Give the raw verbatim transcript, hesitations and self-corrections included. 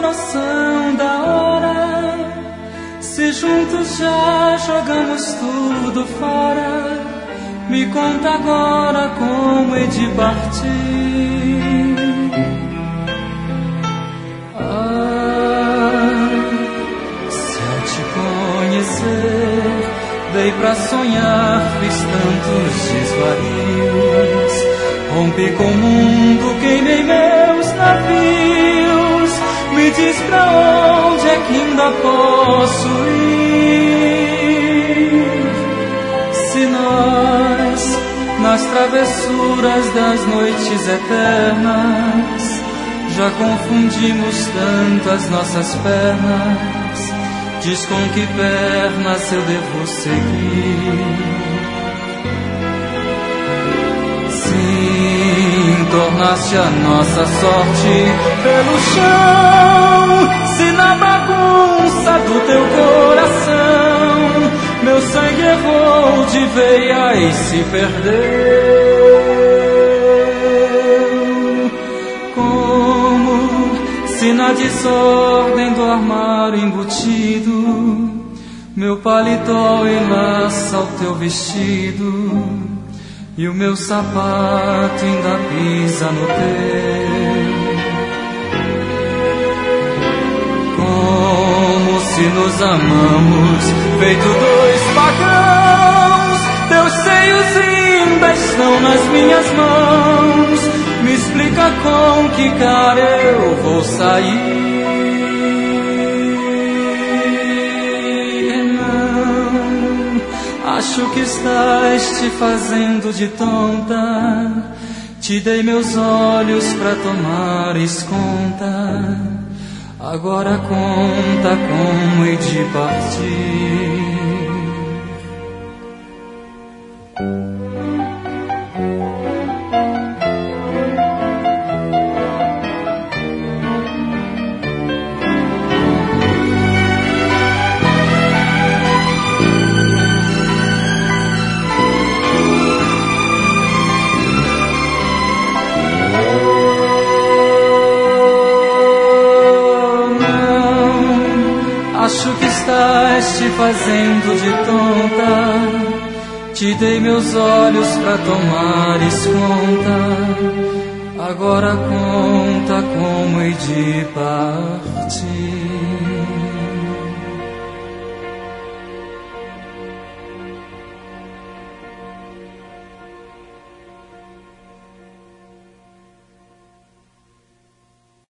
noção da hora. Se juntos já jogamos tudo fora, me conta agora como hei de partir. Ah, se ao te conhecer dei pra sonhar, fiz tantos desvarios, rompi com o mundo, queimei meus navios. Me diz pra onde é que ainda posso ir? Se nós, nas travessuras das noites eternas, já confundimos tanto as nossas pernas, diz com que pernas eu devo seguir. Sim, tornaste a nossa sorte pelo chão. Se na bagunça do teu coração meu sangue errou de veia e se perdeu, como se na desordem do armário embutido meu paletó enlaça o teu vestido e o meu sapato ainda pisa no teu. Como se nos amamos, feito dois pagãos, teus seios ainda estão nas minhas mãos. Me explica com que cara eu vou sair. Acho que estás te fazendo de tonta. Te dei meus olhos pra tomares conta. Agora conta como hei de partir. Acho que estás te fazendo de tonta. Te dei meus olhos pra tomares conta. Agora conta como hei de partir.